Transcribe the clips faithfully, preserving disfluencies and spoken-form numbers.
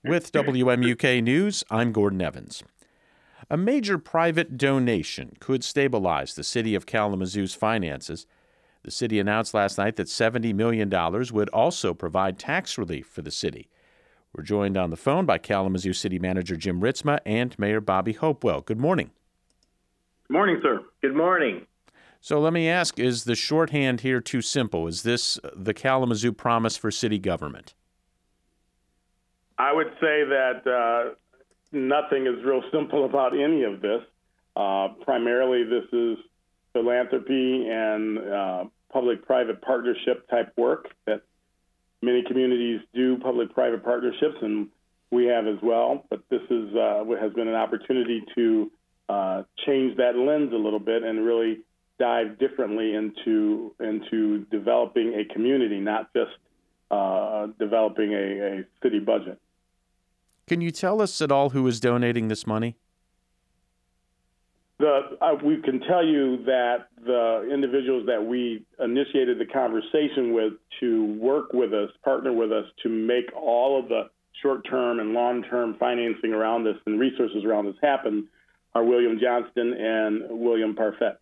With W M U K News, I'm Gordon Evans. A major private donation could stabilize the city of Kalamazoo's finances. The city announced last night that seventy million dollars would also provide tax relief for the city. We're joined on the phone by Kalamazoo City Manager Jim Ritzma and Mayor Bobby Hopewell. Good morning. Good morning, sir. Good morning. So let me ask, is the shorthand here too simple? Is this the Kalamazoo promise for city government? I would say that uh, nothing is real simple about any of this. Uh, primarily, this is philanthropy and uh, public-private partnership type work that many communities do, public-private partnerships, and we have as well. But this is uh, what has been an opportunity to uh, change that lens a little bit and really dive differently into into developing a community, not just uh, developing a, a city budget. Can you tell us at all who is donating this money? The, uh, we can tell you that the individuals that we initiated the conversation with to work with us, partner with us to make all of the short-term and long-term financing around this and resources around this happen are William Johnston and William Parfait.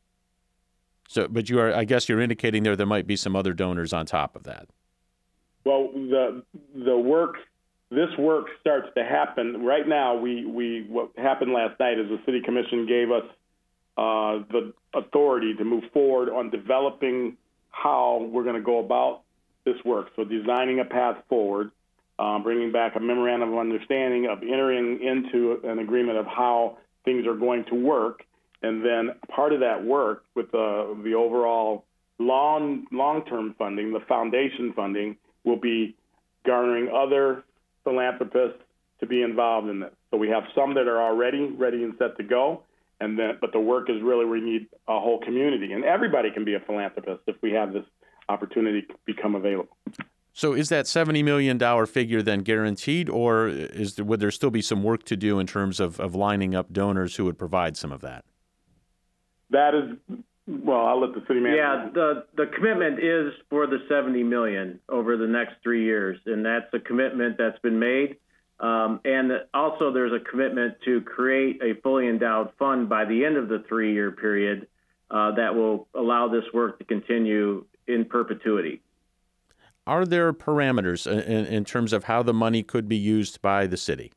So, but you are, I guess you're indicating there there might be some other donors on top of that. Well, the the work, this work starts to happen right now. We we what happened last night is the City Commission gave us uh, the authority to move forward on developing how we're going to go about this work. So, designing a path forward, um, bringing back a memorandum of understanding, of entering into an agreement of how things are going to work. And then part of that work with the the overall long long-term funding, the foundation funding, will be garnering other philanthropists to be involved in this. So we have some that are already ready and set to go, and then but the work is really we need a whole community, and everybody can be a philanthropist if we have this opportunity become available. So is that seventy million dollars figure then guaranteed, or is there, would there still be some work to do in terms of, of lining up donors who would provide some of that? That is, well, I'll let the city manager. Yeah, the, the commitment is for the seventy million dollars over the next three years, and that's a commitment that's been made. Um, and also there's a commitment to create a fully endowed fund by the end of the three-year period uh, that will allow this work to continue in perpetuity. Are there parameters in, in terms of how the money could be used by the city?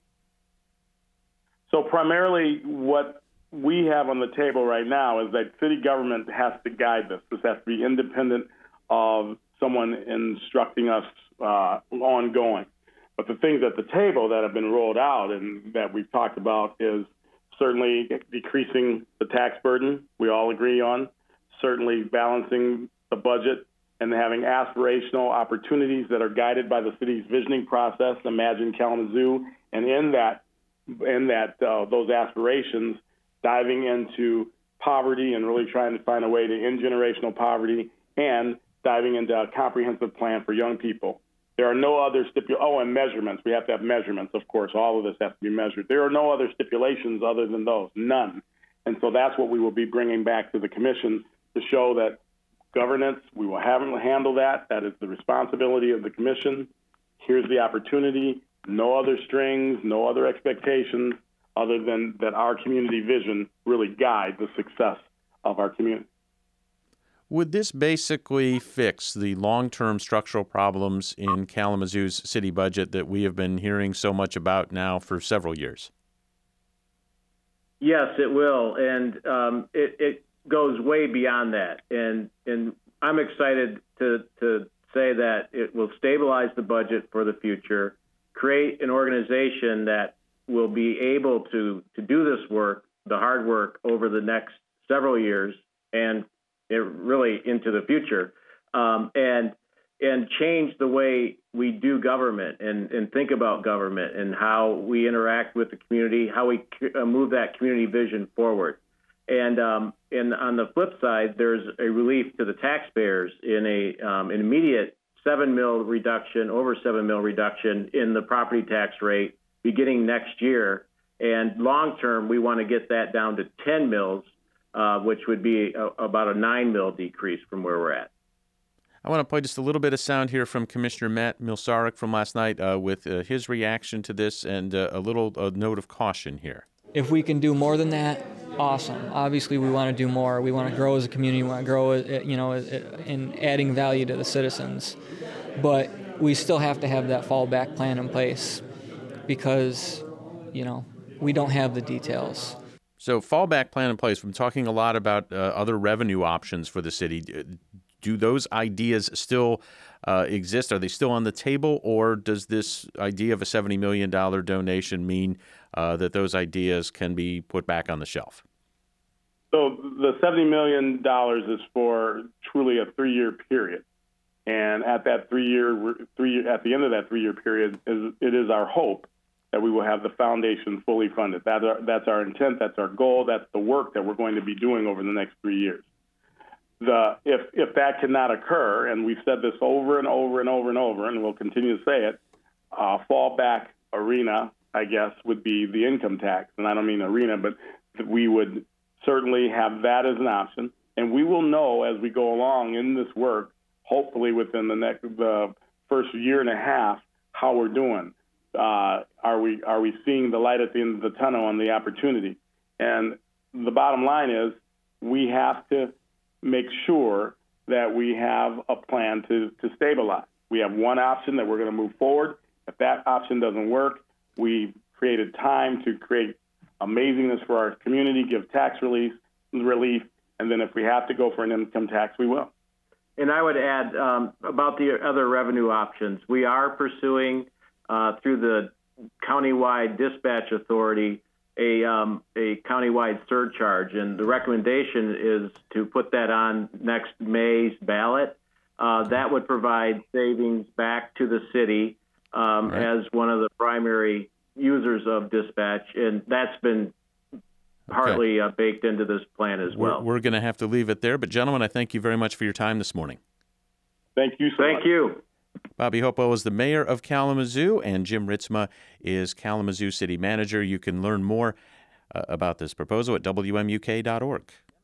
So primarily what we have on the table right now is that city government has to guide this. This has to be independent of someone instructing us uh, ongoing. But the things at the table that have been rolled out and that we've talked about is certainly decreasing the tax burden, we all agree on, certainly balancing the budget and having aspirational opportunities that are guided by the city's visioning process, Imagine Kalamazoo, and in that, in that uh, those aspirations, diving into poverty and really trying to find a way to end generational poverty and diving into a comprehensive plan for young people. There are no other stipulations. Oh, and measurements. We have to have measurements, of course. All of this has to be measured. There are no other stipulations other than those, none. And so that's what we will be bringing back to the commission to show that governance, we will have handle that. That is the responsibility of the commission. Here's the opportunity. No other strings, no other expectations, other than that our community vision really guide the success of our community. Would this basically fix the long-term structural problems in Kalamazoo's city budget that we have been hearing so much about now for several years? Yes, it will, and um, it, it goes way beyond that. And and I'm excited to to say that it will stabilize the budget for the future, create an organization that will be able to, to do this work, the hard work, over the next several years and it really into the future, um, and and change the way we do government and, and think about government and how we interact with the community, how we move that community vision forward. And um, and on the flip side, there's a relief to the taxpayers in a um, an immediate seven mil reduction, over seven mil reduction in the property tax rate beginning next year. And long term, we want to get that down to ten mils, uh, which would be a, about a nine mil decrease from where we're at. I want to play just a little bit of sound here from Commissioner Matt Milsarek from last night uh, with uh, his reaction to this and uh, a little uh, note of caution here. If we can do more than that, awesome. Obviously, we want to do more. We want to grow as a community. We want to grow, you know, in adding value to the citizens. But we still have to have that fallback plan in place because, you know, we don't have the details. So fallback plan in place. We're talking a lot about uh, other revenue options for the city. Do those ideas still uh, exist? Are they still on the table, or does this idea of a seventy million dollars donation mean uh, that those ideas can be put back on the shelf? So the seventy million dollars is for truly a three-year period. And at that three-year, three at the end of that three-year period, is, it is our hope that we will have the foundation fully funded. That's our, that's our intent. That's our goal. That's the work that we're going to be doing over the next three years. The if if that cannot occur, and we've said this over and over and over and over, and we'll continue to say it, uh, fallback arena, I guess, would be the income tax. And I don't mean arena, but we would certainly have that as an option. And we will know as we go along in this work, hopefully within the next the first year and a half, how we're doing. Uh, are we are we seeing the light at the end of the tunnel on the opportunity? And the bottom line is we have to make sure that we have a plan to, to stabilize. We have one option that we're going to move forward. If that option doesn't work, we've created time to create amazingness for our community, give tax relief, relief, and then if we have to go for an income tax, we will. And I would add um, about the other revenue options. We are pursuing uh, through the countywide dispatch authority a um, a countywide surcharge, and the recommendation is to put that on next May's ballot. Uh, that would provide savings back to the city um, right. as one of the primary users of dispatch, and that's been partly okay. uh, baked into this plan as well. We're, we're going to have to leave it there, but gentlemen, I thank you very much for your time this morning. Thank you so Thank much. you. Bobby Hopewell is the mayor of Kalamazoo, and Jim Ritzma is Kalamazoo city manager. You can learn more uh, about this proposal at W M U K dot org.